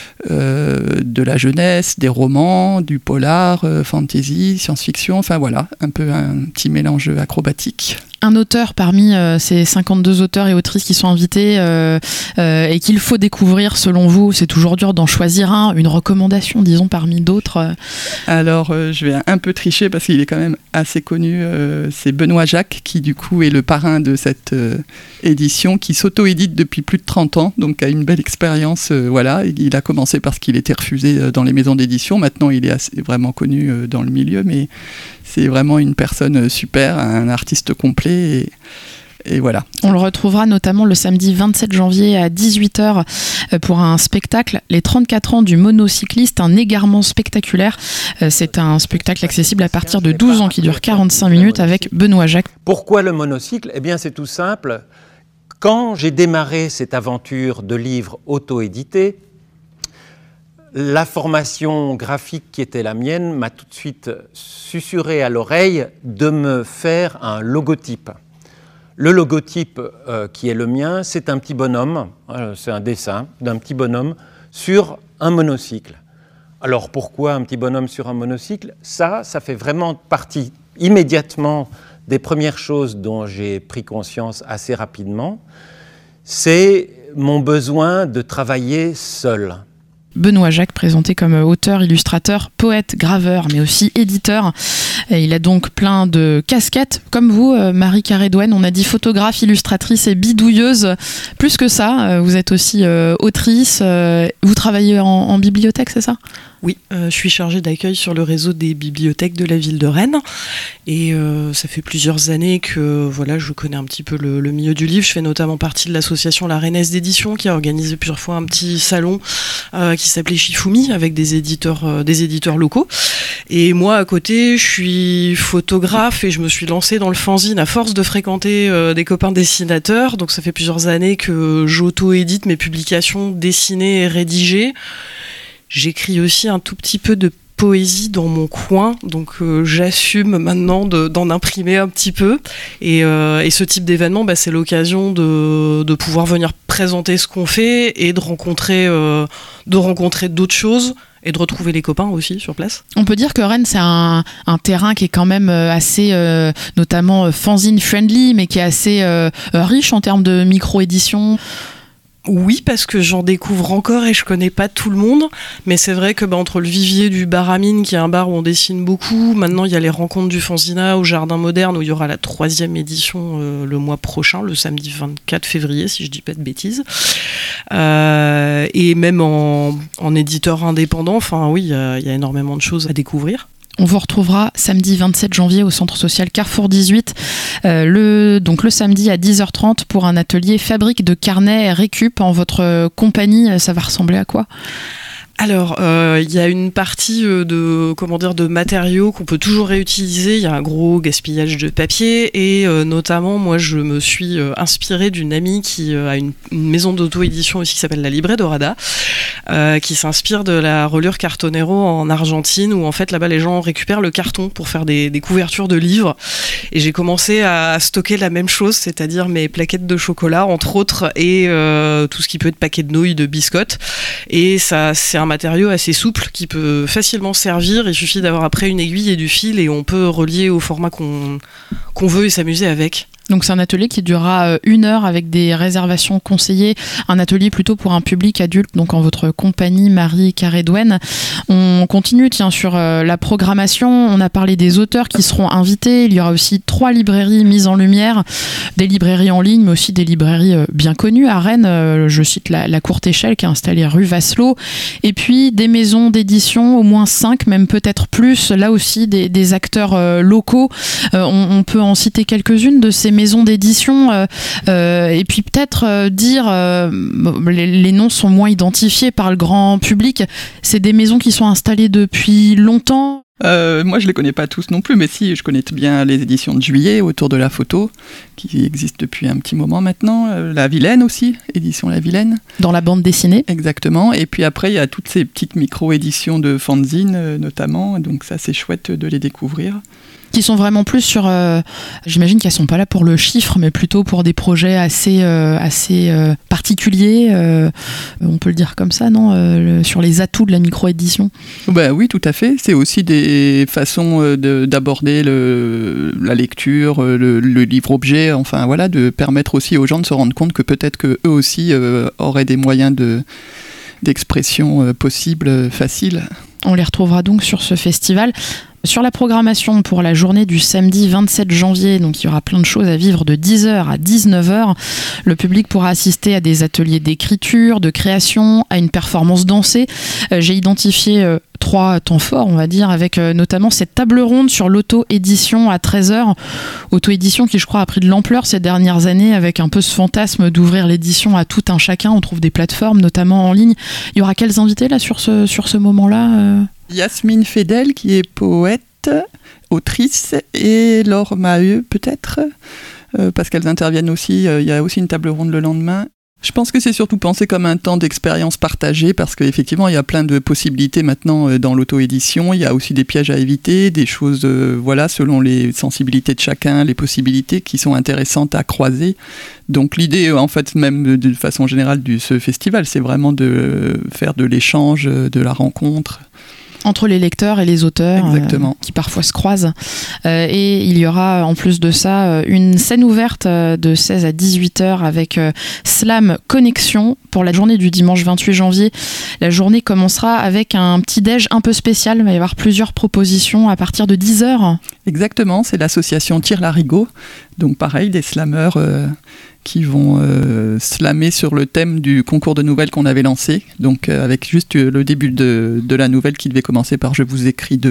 de la jeunesse, des romans, du polar, euh, fantasy, science-fiction, enfin voilà, un peu un petit mélange acrobatique. un auteur parmi euh, ces cinquante-deux auteurs et autrices qui sont invités euh, euh, et qu'il faut découvrir selon vous? C'est toujours dur d'en choisir un, une recommandation, disons, parmi d'autres. Alors, euh, je vais un peu tricher parce qu'il est quand même assez connu. Euh, c'est Benoît Jacques qui, du coup, est le parrain de cette euh, édition, qui s'auto-édite depuis plus de trente ans, donc a une belle expérience. Euh, voilà, il a commencé parce qu'il était refusé euh, dans les maisons d'édition. Maintenant, il est assez, vraiment connu euh, dans le milieu, mais c'est vraiment une personne super, un artiste complet. Et, et voilà. On le retrouvera notamment le samedi vingt-sept janvier à dix-huit heures pour un spectacle, Les trente-quatre ans du monocycliste, un égarement spectaculaire. C'est un spectacle accessible à partir de douze ans qui dure quarante-cinq minutes avec Benoît Jacques. Pourquoi le monocycle ? Eh bien, c'est tout simple. Quand j'ai démarré cette aventure de livres auto-édités, la formation graphique qui était la mienne m'a tout de suite susurré à l'oreille de me faire un logotype. Le logotype euh, qui est le mien, c'est un petit bonhomme, euh, c'est un dessin d'un petit bonhomme sur un monocycle. Alors pourquoi un petit bonhomme sur un monocycle ? Ça, ça fait vraiment partie immédiatement des premières choses dont j'ai pris conscience assez rapidement. C'est mon besoin de travailler seul. Benoît Jacques, présenté comme auteur, illustrateur, poète, graveur, mais aussi éditeur. Et il a donc plein de casquettes, comme vous, Marie Carré-Douenne. On a dit photographe, illustratrice et bidouilleuse. Plus que ça, vous êtes aussi euh, autrice. Euh, vous travaillez en, en bibliothèque, c'est ça ? Oui, euh, je suis chargée d'accueil sur le réseau des bibliothèques de la ville de Rennes. Et euh, ça fait plusieurs années que voilà, je connais un petit peu le, le milieu du livre. Je fais notamment partie de l'association La Rennaise d'édition qui a organisé plusieurs fois un petit salon euh, qui s'appelait Shifumi avec des éditeurs, euh, des éditeurs locaux. Et moi, à côté, je suis photographe et je me suis lancée dans le fanzine à force de fréquenter euh, des copains dessinateurs. Donc ça fait plusieurs années que j'auto-édite mes publications dessinées et rédigées. J'écris aussi un tout petit peu de poésie dans mon coin, donc euh, j'assume maintenant de, d'en imprimer un petit peu. Et, euh, et ce type d'événement, bah, c'est l'occasion de, de pouvoir venir présenter ce qu'on fait et de rencontrer, euh, de rencontrer d'autres choses et de retrouver les copains aussi sur place. On peut dire que Rennes, c'est un, un terrain qui est quand même assez, euh, notamment euh, fanzine friendly, mais qui est assez euh, riche en termes de micro-édition. Oui, parce que j'en découvre encore et je connais pas tout le monde, mais c'est vrai que bah, entre le vivier du bar à mine, qui est un bar où on dessine beaucoup, maintenant il y a les rencontres du Fanzina au Jardin Moderne où il y aura la troisième édition euh, le mois prochain, le samedi vingt-quatre février, si je dis pas de bêtises, euh, et même en, en éditeur indépendant, enfin oui, il y, y a énormément de choses à découvrir. On vous retrouvera samedi vingt-sept janvier au centre social Carrefour dix-huit, euh, le, donc le samedi à dix heures trente pour un atelier fabrique de carnets récup en votre compagnie. Ça va ressembler à quoi ? Alors, il euh, y a une partie euh, de, comment dire, de matériaux qu'on peut toujours réutiliser. Il y a un gros gaspillage de papier et euh, notamment, moi, je me suis euh, inspirée d'une amie qui euh, a une, une maison d'auto-édition aussi qui s'appelle La Librée Dorada, euh, qui s'inspire de la reliure Cartonero en Argentine, où en fait, là-bas, les gens récupèrent le carton pour faire des, des couvertures de livres. Et j'ai commencé à stocker la même chose, c'est-à-dire mes plaquettes de chocolat, entre autres, et euh, tout ce qui peut être paquet de nouilles, de biscottes. Et ça, c'est un matériau assez souple qui peut facilement servir. Il suffit d'avoir après une aiguille et du fil et on peut relier au format qu'on, qu'on veut et s'amuser avec. Donc c'est un atelier qui durera une heure avec des réservations conseillées, un atelier plutôt pour un public adulte, donc en votre compagnie Marie Carré-Douenne. On continue tiens, sur euh, la programmation, on a parlé des auteurs qui seront invités, il y aura aussi trois librairies mises en lumière, des librairies en ligne mais aussi des librairies euh, bien connues à Rennes, euh, je cite la, la Courte Échelle qui est installée rue Vasselot, et puis des maisons d'édition, au moins cinq, même peut-être plus, là aussi des, des acteurs euh, locaux, euh, on, on peut en citer quelques-unes de ces maisons d'édition euh, euh, et puis peut-être euh, dire euh, les, les noms sont moins identifiés par le grand public, c'est des maisons qui sont installées depuis longtemps. Euh, moi je les connais pas tous non plus, mais si, je connais bien les éditions de Juillet autour de la photo qui existent depuis un petit moment maintenant, euh, La Vilaine aussi, édition La Vilaine dans la bande dessinée, exactement, et puis après il y a toutes ces petites micro-éditions de fanzine euh, notamment, donc ça c'est chouette de les découvrir. Qui sont vraiment plus sur, euh, j'imagine qu'elles sont pas là pour le chiffre, mais plutôt pour des projets assez, euh, assez euh, particuliers. Euh, on peut le dire comme ça, non euh, le, sur les atouts de la micro-édition. Ben oui, tout à fait. C'est aussi des façons de, d'aborder le, la lecture, le, le livre-objet. Enfin voilà, de permettre aussi aux gens de se rendre compte que peut-être que eux aussi euh, auraient des moyens de d'expression euh, possibles, euh, faciles. On les retrouvera donc sur ce festival. Sur la programmation pour la journée du samedi vingt-sept janvier, donc il y aura plein de choses à vivre de dix heures à dix-neuf heures. Le public pourra assister à des ateliers d'écriture, de création, à une performance dansée. Euh, j'ai identifié euh, trois temps forts, on va dire, avec euh, notamment cette table ronde sur l'auto-édition à treize heures. Auto-édition qui, je crois, a pris de l'ampleur ces dernières années avec un peu ce fantasme d'ouvrir l'édition à tout un chacun. On trouve des plateformes, notamment en ligne. Il y aura quels invités là sur ce, sur ce moment-là euh Yasmine Fedel, qui est poète, autrice, et Laure Maheu, peut-être, euh, parce qu'elles interviennent aussi. Euh, il y a aussi une table ronde le lendemain. Je pense que c'est surtout pensé comme un temps d'expérience partagée, parce qu'effectivement, il y a plein de possibilités maintenant euh, dans l'auto-édition. Il y a aussi des pièges à éviter, des choses, euh, voilà, selon les sensibilités de chacun, les possibilités qui sont intéressantes à croiser. Donc l'idée, en fait, même de façon générale de ce festival, c'est vraiment de faire de l'échange, de la rencontre. Entre les lecteurs et les auteurs euh, qui parfois se croisent. Euh, et il y aura en plus de ça une scène ouverte de seize à dix-huit heures avec euh, Slam Connexion pour la journée du dimanche vingt-huit janvier. La journée commencera avec un petit déj un peu spécial. Il va y avoir plusieurs propositions à partir de dix heures. Exactement, c'est l'association Tire-Larigot. Donc pareil, des slammeurs euh, qui vont euh, slammer sur le thème du concours de nouvelles qu'on avait lancé. Donc euh, avec juste le début de, de la nouvelle qui devait commencer par « Je vous écris deux ».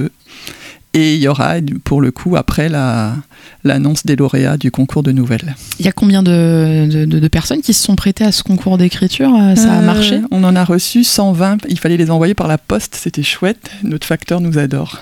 Et il y aura, pour le coup, après la, l'annonce des lauréats du concours de nouvelles. Il y a combien de, de, de personnes qui se sont prêtées à ce concours d'écriture ? Ça a marché ? euh, On en a reçu cent vingt. Il fallait les envoyer par la poste. C'était chouette. Notre facteur nous adore.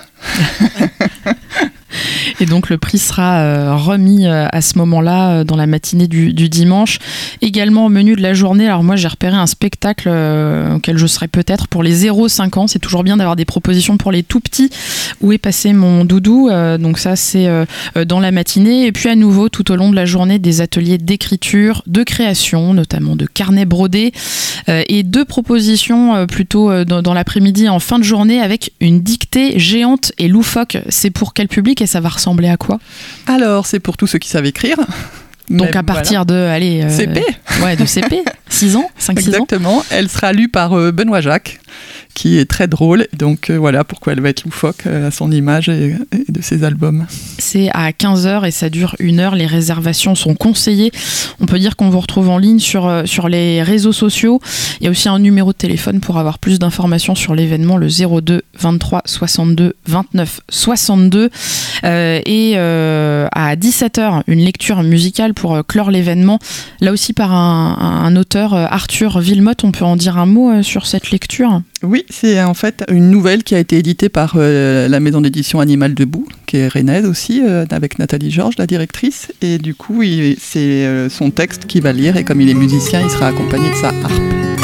Et donc le prix sera euh, remis euh, à ce moment-là euh, dans la matinée du, du dimanche. Également au menu de la journée, alors moi j'ai repéré un spectacle euh, auquel je serai peut-être pour les zéro à cinq ans. C'est toujours bien d'avoir des propositions pour les tout petits. Où est passé mon doudou euh, Donc ça c'est euh, dans la matinée. Et puis à nouveau tout au long de la journée des ateliers d'écriture, de création, notamment de carnets brodés euh, et deux propositions euh, plutôt euh, dans, dans l'après-midi en fin de journée avec une dictée géante et loufoque. C'est pour quel public et ça va ressembler à quoi ? Alors, c'est pour tous ceux qui savent écrire. Donc, Même, à partir voilà. de allez, euh, C P. Ouais, de C P, six ans, cinq six ans. Exactement. Elle sera lue par euh, Benoît Jacques, qui est très drôle. Donc, euh, voilà pourquoi elle va être loufoque euh, à son image et, et de ses albums. C'est à quinze heures et ça dure une heure. Les réservations sont conseillées. On peut dire qu'on vous retrouve en ligne sur, euh, sur les réseaux sociaux. Il y a aussi un numéro de téléphone pour avoir plus d'informations sur l'événement, le zéro deux vingt-trois soixante-deux vingt-neuf soixante-deux. Euh, et euh, à dix-sept heures, une lecture musicale pour euh, clore l'événement. Là aussi par un, un, un auteur, euh, Arthur Villemotte. On peut en dire un mot euh, sur cette lecture ? Oui, c'est en fait une nouvelle qui a été éditée par euh, la maison d'édition Animal Debout, qui est rennaise aussi, euh, avec Nathalie Georges, la directrice. Et du coup, il, c'est euh, son texte qu'il va lire, et comme il est musicien, il sera accompagné de sa harpe.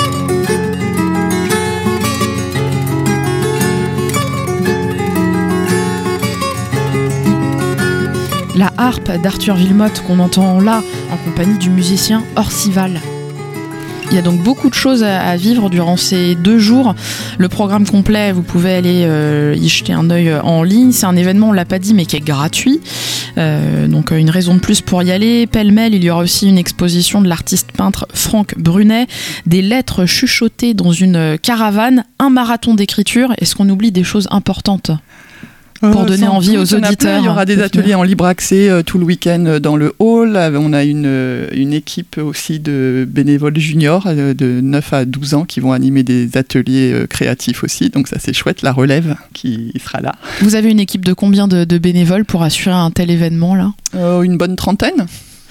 La harpe d'Arthur Villemotte qu'on entend là, en compagnie du musicien Orcival. Il y a donc beaucoup de choses à vivre durant ces deux jours. Le programme complet, vous pouvez aller euh, y jeter un œil en ligne. C'est un événement, on ne l'a pas dit, mais qui est gratuit. Euh, donc une raison de plus pour y aller. Pêle-mêle, il y aura aussi une exposition de l'artiste peintre Franck Brunet, des lettres chuchotées dans une caravane, un marathon d'écriture. Est-ce qu'on oublie des choses importantes ? Pour euh, donner envie aux auditeurs. Il y aura des ateliers en libre accès euh, tout le week-end dans le hall. On a une, une équipe aussi de bénévoles juniors euh, de neuf à douze ans qui vont animer des ateliers euh, créatifs aussi. Donc ça c'est chouette, la relève qui sera là. Vous avez une équipe de combien de, de bénévoles pour assurer un tel événement là ? euh, Une bonne trentaine.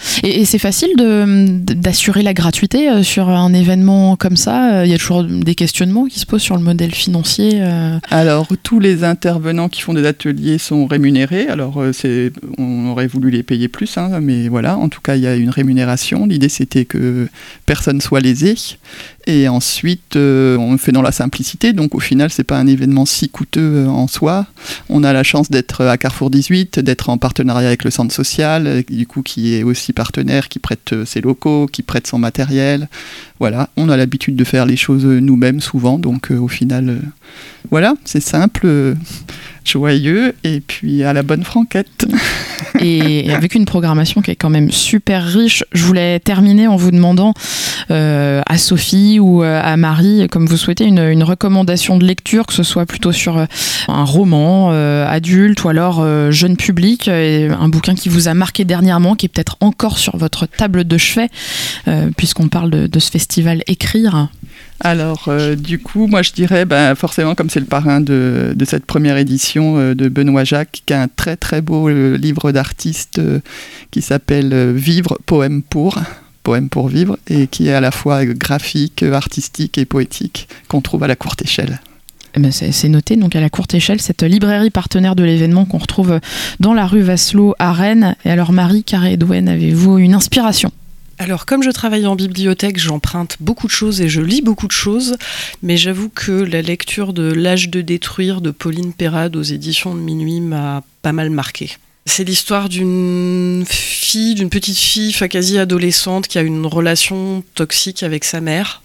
Et, et c'est facile de, d'assurer la gratuité sur un événement comme ça? Il y a toujours des questionnements qui se posent sur le modèle financier. Euh... Alors, tous les intervenants qui font des ateliers sont rémunérés. Alors, c'est, on aurait voulu les payer plus, hein, mais voilà, en tout cas, il y a une rémunération. L'idée, c'était que personne soit lésé. Et ensuite, euh, on fait dans la simplicité. Donc, au final, c'est pas un événement si coûteux en soi. On a la chance d'être à Carrefour dix-huit, d'être en partenariat avec le centre social, du coup, qui est aussi partenaire, qui prête ses locaux, qui prête son matériel. Voilà, on a l'habitude de faire les choses nous-mêmes souvent. Donc, euh, au final, euh, voilà, c'est simple, euh, joyeux, et puis à la bonne franquette. Et avec une programmation qui est quand même super riche. Je voulais terminer en vous demandant euh, à Sophie ou à Marie, comme vous souhaitez, une, une recommandation de lecture, que ce soit plutôt sur un roman euh, adulte ou alors euh, jeune public, et un bouquin qui vous a marqué dernièrement, qui est peut-être encore sur votre table de chevet, euh, puisqu'on parle de, de ce festival Écrire. Alors, euh, du coup, moi je dirais, ben, forcément, comme c'est le parrain de, de cette première édition euh, de Benoît Jacques, qui a un très très beau euh, livre d'artiste euh, qui s'appelle euh, Vivre, poème pour, poème pour vivre, et qui est à la fois graphique, artistique et poétique, qu'on trouve à la courte échelle. Eh ben c'est, c'est noté, donc à la courte échelle, cette librairie partenaire de l'événement qu'on retrouve dans la rue Vasselot à Rennes. Et alors Marie Carré-Douaine, avez-vous une inspiration ? Alors, comme je travaille en bibliothèque, j'emprunte beaucoup de choses et je lis beaucoup de choses, mais j'avoue que la lecture de L'âge de détruire de Pauline Perrade aux éditions de Minuit m'a pas mal marqué. C'est l'histoire d'une fille, d'une petite fille, enfin quasi adolescente, qui a une relation toxique avec sa mère.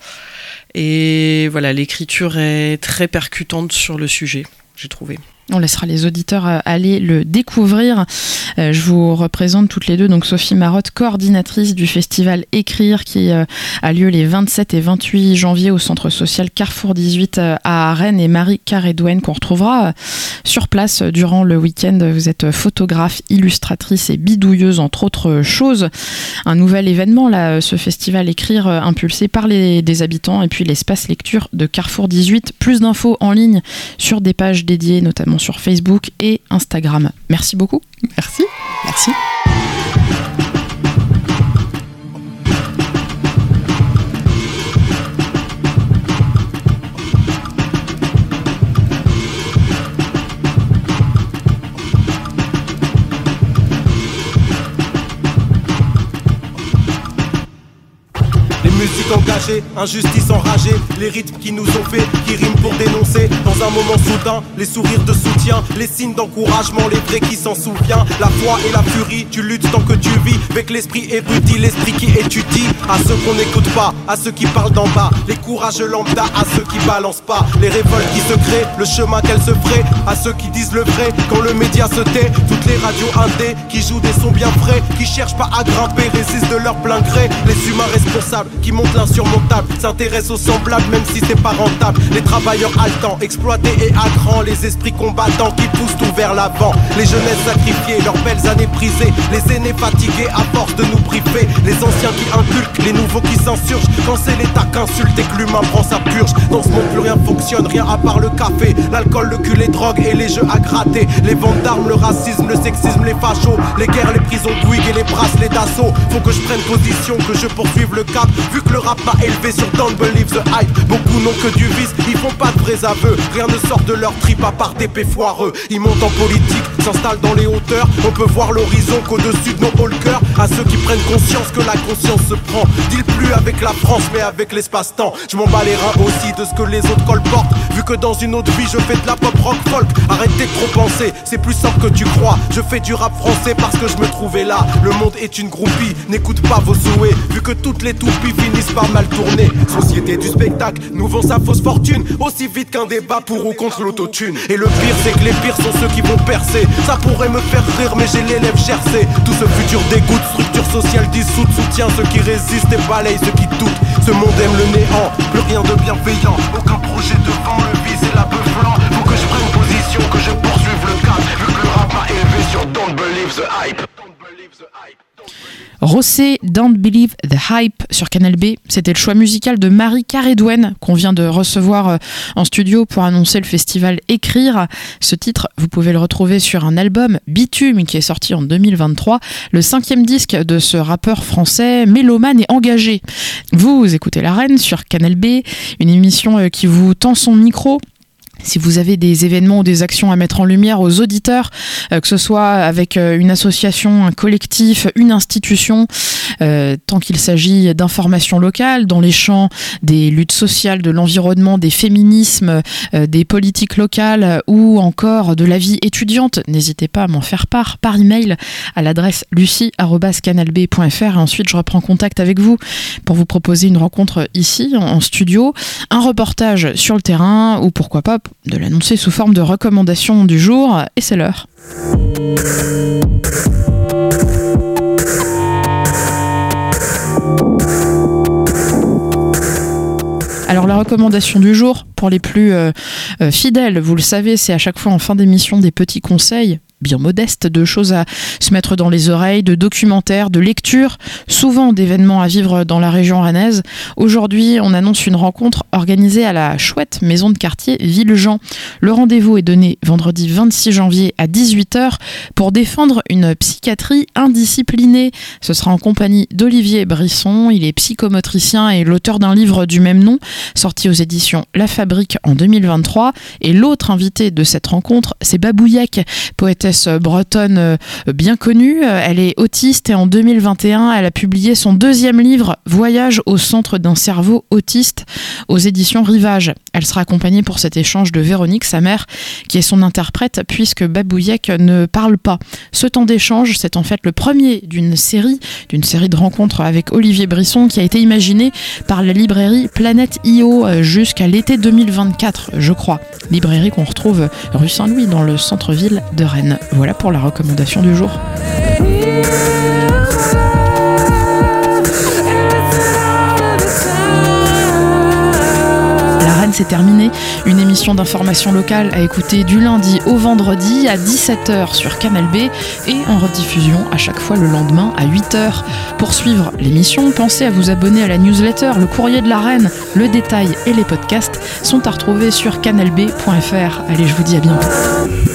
Et voilà, l'écriture est très percutante sur le sujet, j'ai trouvé. On laissera les auditeurs aller le découvrir. Euh, je vous représente toutes les deux, donc Sophie Marotte, coordinatrice du festival Écrire, qui euh, a lieu les vingt-sept et vingt-huit janvier au centre social Carrefour dix-huit euh, à Rennes, et Marie Carré-Douaine, qu'on retrouvera euh, sur place euh, durant le week-end. Vous êtes photographe, illustratrice et bidouilleuse, entre autres choses. Un nouvel événement, là, ce festival Écrire, euh, impulsé par les, des habitants, et puis l'espace lecture de Carrefour dix-huit. Plus d'infos en ligne sur des pages dédiées, notamment sur Facebook et Instagram. Merci beaucoup. Merci. Merci. Musique engagée, injustice enragée, les rythmes qui nous ont fait, qui riment pour dénoncer. Dans un moment soudain, les sourires de soutien, les signes d'encouragement, les vrais qui s'en souviennent. La foi et la furie, tu luttes tant que tu vis, avec l'esprit érudit, l'esprit qui étudie. À ceux qu'on n'écoute pas, à ceux qui parlent d'en bas, les courageux lambda, à ceux qui balancent pas, les révoltes qui se créent, le chemin qu'elles se feraient, à ceux qui disent le vrai quand le média se tait. Toutes les radios indés qui jouent des sons bien frais, qui cherchent pas à grimper, résistent de leur plein gré. Les humains responsables qui montent l'insurmontable, s'intéressent aux semblables même si c'est pas rentable. Les travailleurs haletants, exploités et à cran, les esprits combattants qui poussent tout vers l'avant. Les jeunesses sacrifiées, leurs belles années prisées, les aînés fatigués à force de nous priver, les anciens qui inculquent, les nouveaux qui s'insurgent, quand c'est l'état qu'insulte et que l'humain prend sa purge. Dans ce monde plus rien fonctionne, rien à part le café, l'alcool, le cul, les drogues et les jeux à gratter. Les ventes d'armes, le racisme, le sexisme, les fachos, les guerres, les prisons de Bouygues et les bracelets d'assaut. Faut que je prenne position, que je poursuive le cap, vu que le rap m'a élevé sur Don't Believe the Hype. Beaucoup n'ont que du vice, ils font pas de vrais aveux, rien ne sort de leur trip à part d'épées foireux. Ils montent en politique, s'installent dans les hauteurs, on peut voir l'horizon qu'au-dessus de nos hauts le cœur. À ceux qui prennent conscience que la conscience se prend, deal plus avec la France mais avec l'espace-temps. Je m'en bats les reins aussi de ce que les autres colportent, vu que dans une autre vie je fais de la pop rock folk. Arrêtez de trop penser, c'est plus simple que tu crois. Je fais du rap français parce que je me trouvais là. Le monde est une groupie, n'écoute pas vos souhaits, vu que toutes les toupies finissent par mal tourner. Société du spectacle, nous vend sa fausse fortune, aussi vite qu'un débat pour ou contre l'autotune. Et le pire c'est que les pires sont ceux qui vont percer. Ça pourrait me faire rire mais j'ai les lèvres gercées. Tout ce futur dégoûte, structure sociale dissoute, soutient ceux qui résistent et balaye ceux qui doutent. Ce monde aime le néant, plus rien de bienveillant, aucun projet devant le vice et la bœuf blanc. Faut que je prenne position, que je poursuive le cap, vu que le rap m'a élevé sur Don't Believe the Hype. Rossé, Don't Believe the Hype sur Canal B. C'était le choix musical de Marie Carédouane qu'on vient de recevoir en studio pour annoncer le festival Écrire. Ce titre, vous pouvez le retrouver sur un album Bitume qui est sorti en deux mille vingt-trois, le cinquième disque de ce rappeur français mélomane et engagé. Vous écoutez La Reine sur Canal B, une émission qui vous tend son micro. Si vous avez des événements ou des actions à mettre en lumière aux auditeurs, euh, que ce soit avec euh, une association, un collectif, une institution, euh, tant qu'il s'agit d'informations locales dans les champs des luttes sociales, de l'environnement, des féminismes, euh, des politiques locales ou encore de la vie étudiante, n'hésitez pas à m'en faire part par email à l'adresse lucie arobase canalb point f r et ensuite je reprends contact avec vous pour vous proposer une rencontre ici en, en studio, un reportage sur le terrain ou pourquoi pas de l'annoncer sous forme de recommandation du jour, et c'est l'heure. Alors la recommandation du jour, pour les plus euh, euh, fidèles, vous le savez, c'est à chaque fois en fin d'émission des petits conseils bien modestes, de choses à se mettre dans les oreilles, de documentaires, de lectures, souvent d'événements à vivre dans la région rennaise. Aujourd'hui, on annonce une rencontre organisée à la chouette maison de quartier Villejean. Le rendez-vous est donné vendredi vingt-six janvier à dix-huit heures pour défendre une psychiatrie indisciplinée. Ce sera en compagnie d'Olivier Brisson. Il est psychomotricien et l'auteur d'un livre du même nom, sorti aux éditions La Fabrique en deux mille vingt-trois. Et l'autre invité de cette rencontre, c'est Babouillac, poétesse bretonne bien connue. Elle est autiste et en deux mille vingt et un, elle a publié son deuxième livre, Voyage au centre d'un cerveau autiste, aux éditions Rivage. Elle sera accompagnée pour cet échange de Véronique, sa mère, qui est son interprète, puisque Babouillac ne parle pas. Ce temps d'échange, c'est en fait le premier d'une série, d'une série de rencontres avec Olivier Brisson, qui a été imaginée par la librairie Planète I O jusqu'à l'été deux mille vingt-quatre, je crois. Librairie qu'on retrouve rue Saint-Louis, dans le centre-ville de Rennes. Voilà pour la recommandation du jour. La Reine, c'est terminé. Une émission d'information locale à écouter du lundi au vendredi à dix-sept heures sur Canal B et en rediffusion à chaque fois le lendemain à huit heures. Pour suivre l'émission, pensez à vous abonner à la newsletter Le Courrier de la Reine. Le détail et les podcasts sont à retrouver sur canalb point f r. Allez, je vous dis à bientôt.